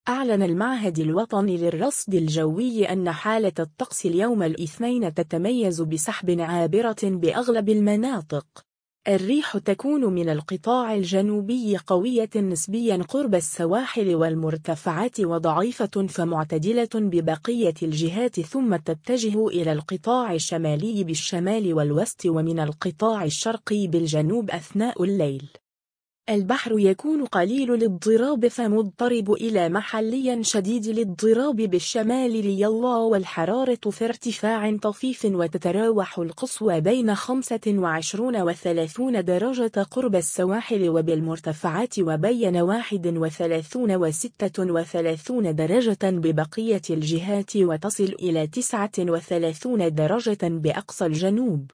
أعلن المعهد الوطني للرصد الجوي أن حالة الطقس اليوم الاثنين تتميز بسحب عابرة بأغلب المناطق. الريح تكون من القطاع الجنوبي قوية نسبيا قرب السواحل والمرتفعات وضعيفة فمعتدلة ببقية الجهات، ثم تتجه إلى القطاع الشمالي بالشمال والوسط ومن القطاع الشرقي بالجنوب أثناء الليل. البحر يكون قليل الاضطراب فمضطرب إلى محليا شديد الاضطراب بالشمال ليلا، والحرارة في ارتفاع طفيف وتتراوح القصوى بين 25 و30 درجة قرب السواحل وبالمرتفعات وبين 31 و36 درجة ببقية الجهات، وتصل إلى 39 درجة بأقصى الجنوب.